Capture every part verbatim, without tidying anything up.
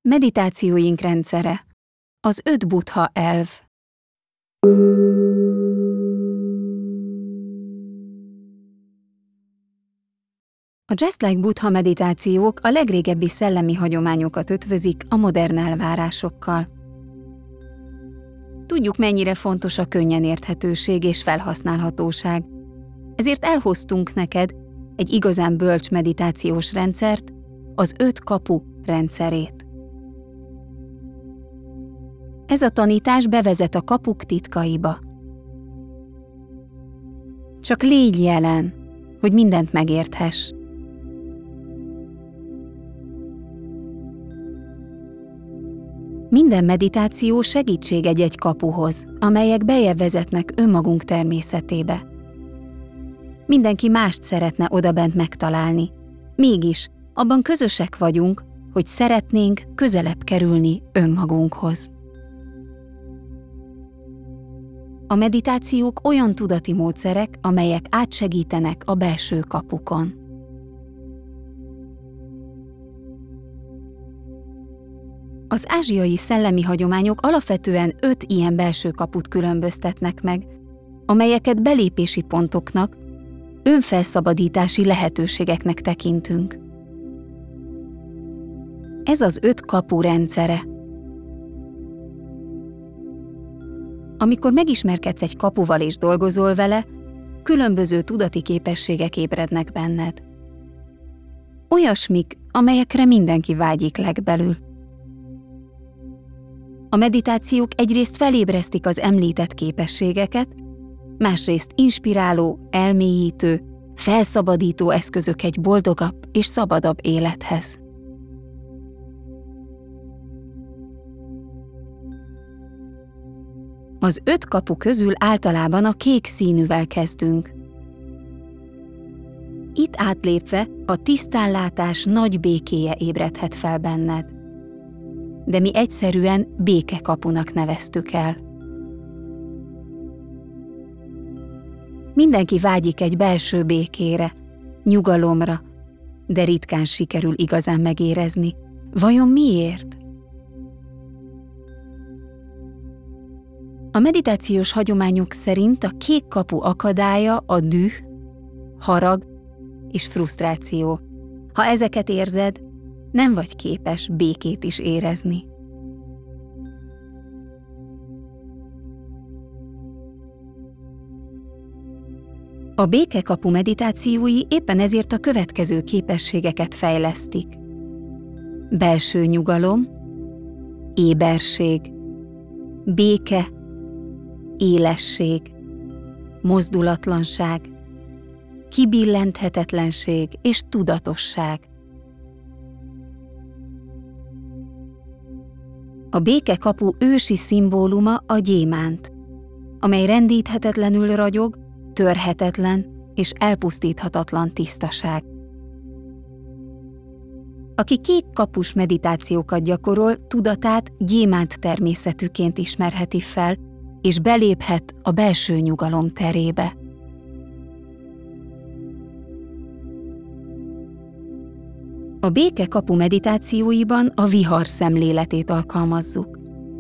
Meditációink rendszere. Az öt Buddha elv. A Just Like Buddha meditációk a legrégebbi szellemi hagyományokat ötvözik a modern elvárásokkal. Tudjuk, mennyire fontos a könnyen érthetőség és felhasználhatóság, ezért elhoztunk neked egy igazán bölcs meditációs rendszert, az öt kapu rendszerét. Ez a tanítás bevezet a kapuk titkaiba. Csak légy jelen, hogy mindent megérthess. Minden meditáció segítség egy-egy kapuhoz, amelyek beljebb vezetnek önmagunk természetébe. Mindenki mást szeretne odabent megtalálni, mégis abban közösek vagyunk, hogy szeretnénk közelebb kerülni önmagunkhoz. A meditációk olyan tudati módszerek, amelyek átsegítenek a belső kapukon. Az ázsiai szellemi hagyományok alapvetően öt ilyen belső kaput különböztetnek meg, amelyeket belépési pontoknak, önfelszabadítási lehetőségeknek tekintünk. Ez az öt kapu rendszere. Amikor megismerkedsz egy kapuval és dolgozol vele, különböző tudati képességek ébrednek benned. Olyasmik, amelyekre mindenki vágyik legbelül. A meditációk egyrészt felébresztik az említett képességeket, másrészt inspiráló, elmélyítő, felszabadító eszközök egy boldogabb és szabadabb élethez. Az öt kapu közül általában a kék színűvel kezdünk. Itt átlépve a tisztánlátás nagy békéje ébredhet fel benned. De mi egyszerűen békekapunak neveztük el. Mindenki vágyik egy belső békére, nyugalomra, de ritkán sikerül igazán megérezni. Vajon miért? A meditációs hagyományok szerint a kék kapu akadálya a düh, harag és frusztráció. Ha ezeket érzed, nem vagy képes békét is érezni. A békekapu meditációi éppen ezért a következő képességeket fejlesztik. Belső nyugalom, éberség, béke, élesség, mozdulatlanság, kibillenthetetlenség és tudatosság. A békekapu ősi szimbóluma a gyémánt, amely rendíthetetlenül ragyog, törhetetlen és elpusztíthatatlan tisztaság. Aki kék kapus meditációkat gyakorol, tudatát gyémánt természetűként ismerheti fel, és beléphet a belső nyugalom terébe. A békekapu meditációiban a vihar szemléletét alkalmazzuk.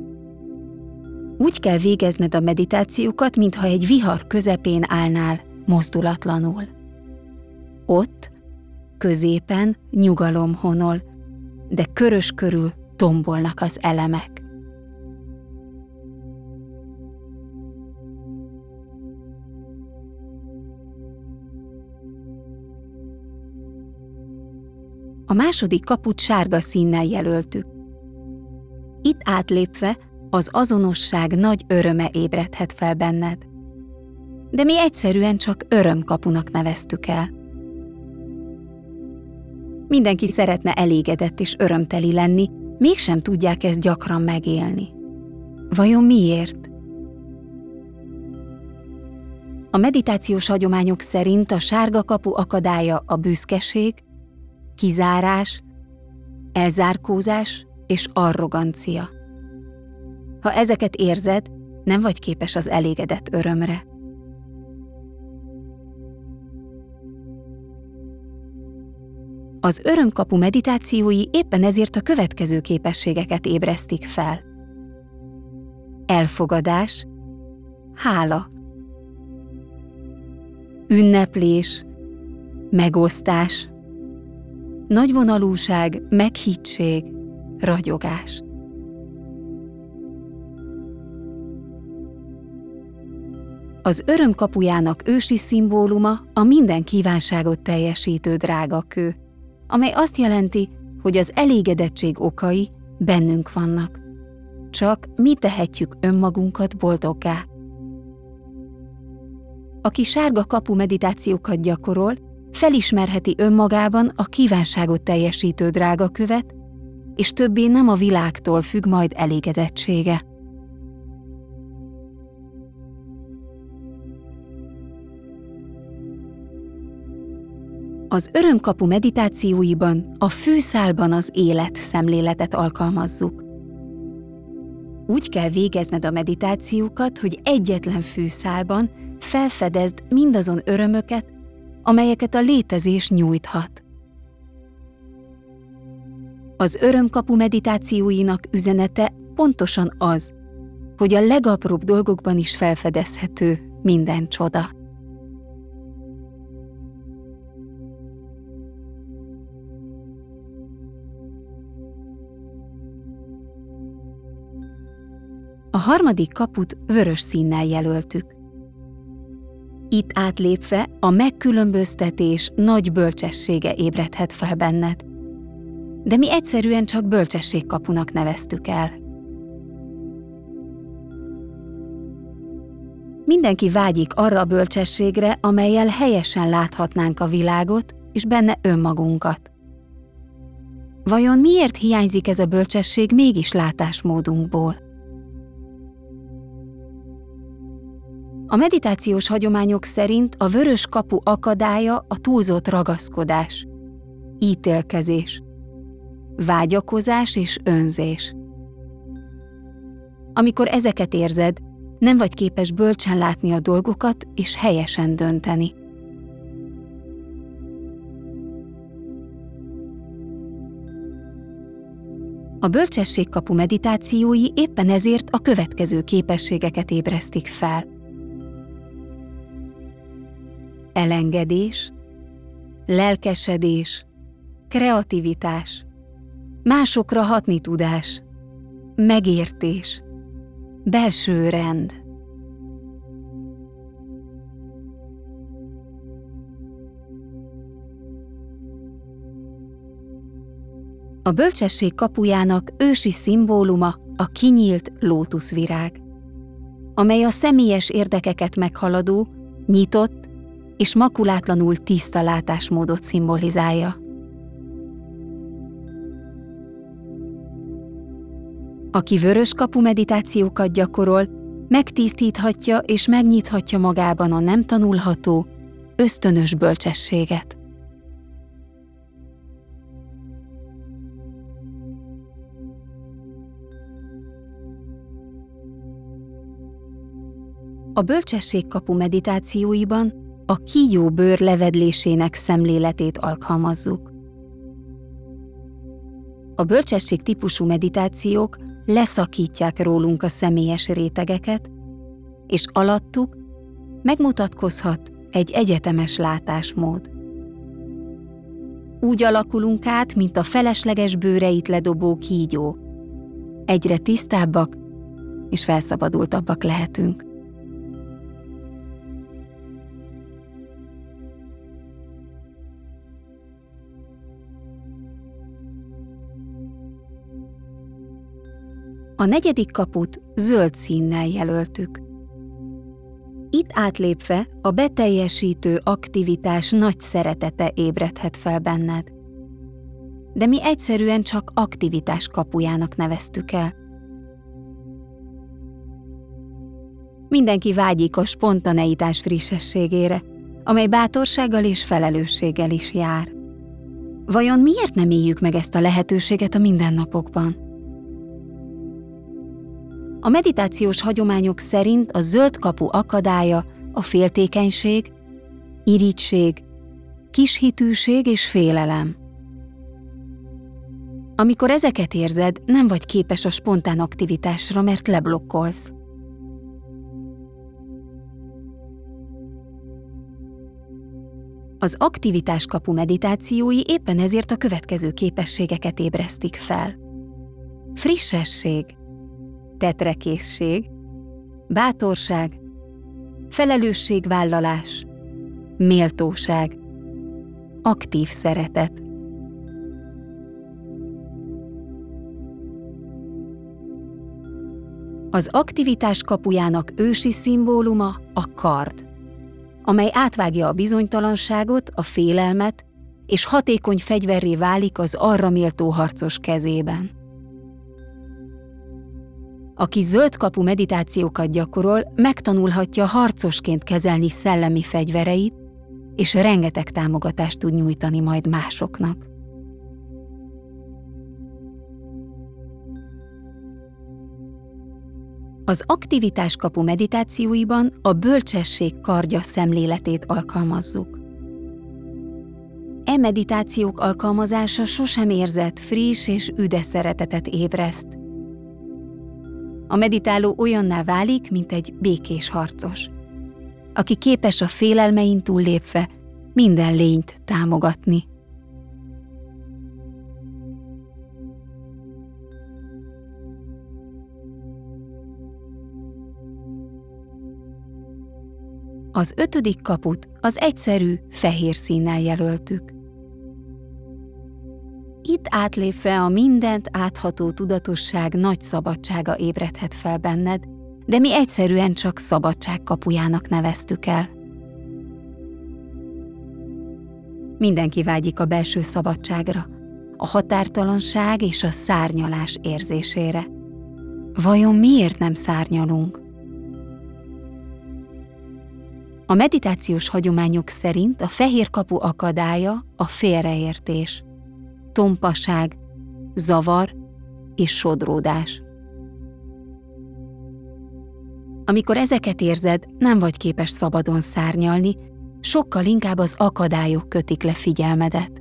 Úgy kell végezned a meditációkat, mintha egy vihar közepén állnál, mozdulatlanul. Ott, középen nyugalom honol, de körös körül tombolnak az elemek. A második kaput sárga színnel jelöltük. Itt átlépve az azonosság nagy öröme ébredhet fel benned. De mi egyszerűen csak örömkapunak neveztük el. Mindenki szeretne elégedett és örömteli lenni, mégsem tudják ezt gyakran megélni. Vajon miért? A meditációs hagyományok szerint a sárga kapu akadálya a büszkeség, kizárás, elzárkózás és arrogancia. Ha ezeket érzed, nem vagy képes az elégedett örömre. Az örömkapu meditációi éppen ezért a következő képességeket ébresztik fel. Elfogadás, hála, ünneplés, megosztás, nagyvonalúság, meghittség, ragyogás. Az öröm kapujának ősi szimbóluma a minden kívánságot teljesítő drágakő, amely azt jelenti, hogy az elégedettség okai bennünk vannak. Csak mi tehetjük önmagunkat boldoggá. Aki sárga kapu meditációkat gyakorol, felismerheti önmagában a kívánságot teljesítő drágakövet, és többé nem a világtól függ majd elégedettsége. Az örömkapu meditációiban a fűszálban az élet szemléletet alkalmazzuk. Úgy kell végezned a meditációkat, hogy egyetlen fűszálban felfedezd mindazon örömöket, amelyeket a létezés nyújthat. Az örömkapu meditációinak üzenete pontosan az, hogy a legapróbb dolgokban is felfedezhető minden csoda. A harmadik kaput vörös színnel jelöltük. Itt átlépve a megkülönböztetés nagy bölcsessége ébredhet fel benned, de mi egyszerűen csak bölcsességkapunak neveztük el. Mindenki vágyik arra a bölcsességre, amellyel helyesen láthatnánk a világot és benne önmagunkat. Vajon miért hiányzik ez a bölcsesség mégis látásmódunkból? A meditációs hagyományok szerint a vörös kapu akadálya a túlzott ragaszkodás, ítélkezés, vágyakozás és önzés. Amikor ezeket érzed, nem vagy képes bölcsen látni a dolgokat és helyesen dönteni. A bölcsességkapu meditációi éppen ezért a következő képességeket ébresztik fel. Elengedés, lelkesedés, kreativitás, másokra hatni tudás, megértés, belső rend. A bölcsesség kapujának ősi szimbóluma a kinyílt lótuszvirág, amely a személyes érdekeket meghaladó, nyitott és makulátlanul tiszta látásmódot szimbolizálja. Aki vörös kapu meditációkat gyakorol, megtisztíthatja és megnyithatja magában a nem tanulható, ösztönös bölcsességet. A bölcsességkapu meditációiban a kígyó bőr levedlésének szemléletét alkalmazzuk. A bölcsesség típusú meditációk leszakítják rólunk a személyes rétegeket, és alattuk megmutatkozhat egy egyetemes látásmód. Úgy alakulunk át, mint a felesleges bőreit ledobó kígyó. Egyre tisztábbak és felszabadultabbak lehetünk. A negyedik kaput zöld színnel jelöltük. Itt átlépve a beteljesítő aktivitás nagy szeretete ébredhet fel benned. De mi egyszerűen csak aktivitás kapujának neveztük el. Mindenki vágyik a spontaneitás frissességére, amely bátorsággal és felelősséggel is jár. Vajon miért nem éljük meg ezt a lehetőséget a mindennapokban? A meditációs hagyományok szerint a zöld kapu akadálya a féltékenység, irigység, kishitűség és félelem. Amikor ezeket érzed, nem vagy képes a spontán aktivitásra, mert leblokkolsz. Az aktivitáskapu meditációi éppen ezért a következő képességeket ébresztik fel. Frissesség, tetrekészség, bátorság, felelősségvállalás, méltóság, aktív szeretet. Az aktivitás kapujának ősi szimbóluma a kard, amely átvágja a bizonytalanságot, a félelmet, és hatékony fegyverré válik az arra méltó harcos kezében. Aki zöld kapu meditációkat gyakorol, megtanulhatja harcosként kezelni szellemi fegyvereit, és rengeteg támogatást tud nyújtani majd másoknak. Az aktivitáskapu meditációiban a bölcsesség kardja szemléletét alkalmazzuk. E meditációk alkalmazása sosem érzett friss és üde szeretetet ébreszt. A meditáló olyanná válik, mint egy békés harcos, aki képes a félelmein túllépve minden lényt támogatni. Az ötödik kaput az egyszerű, fehér színnel jelöltük. Itt átlépve a mindent átható tudatosság nagy szabadsága ébredhet fel benned, de mi egyszerűen csak szabadság kapujának neveztük el. Mindenki vágyik a belső szabadságra, a határtalanság és a szárnyalás érzésére. Vajon miért nem szárnyalunk? A meditációs hagyományok szerint a fehér kapu akadálya a félreértés, tompaság, zavar és sodródás. Amikor ezeket érzed, nem vagy képes szabadon szárnyalni, sokkal inkább az akadályok kötik le figyelmedet.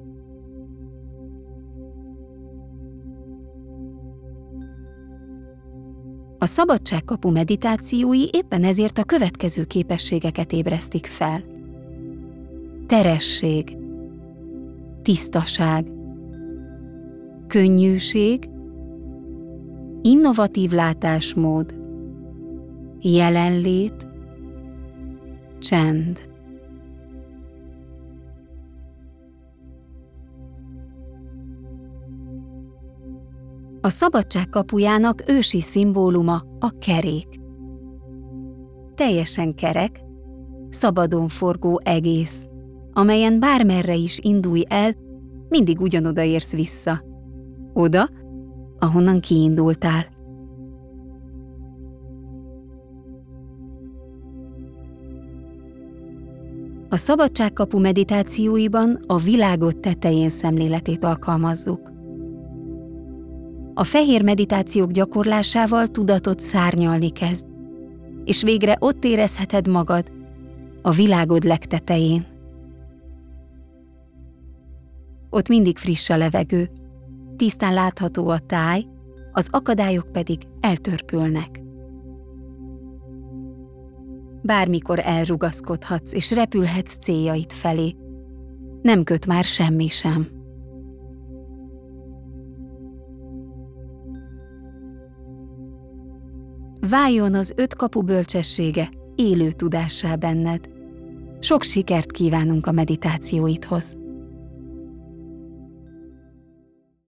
A szabadságkapu meditációi éppen ezért a következő képességeket ébresztik fel. Teresség, tisztaság, könnyűség, innovatív látásmód, jelenlét, csend. A szabadság kapujának ősi szimbóluma a kerék. Teljesen kerek, szabadon forgó egész, amelyen bármerre is indulj el, mindig ugyanoda érsz vissza. Oda, ahonnan kiindultál. A szabadságkapu meditációiban a világot tetején szemléletét alkalmazzuk. A fehér meditációk gyakorlásával tudatot szárnyalni kezd, és végre ott érezheted magad, a világod legtetején. Ott mindig friss a levegő, tisztán látható a táj, az akadályok pedig eltörpülnek. Bármikor elrugaszkodhatsz és repülhetsz céljaid felé. Nem köt már semmi sem. Váljon az öt kapu bölcsessége élő tudássá benned. Sok sikert kívánunk a meditációidhoz!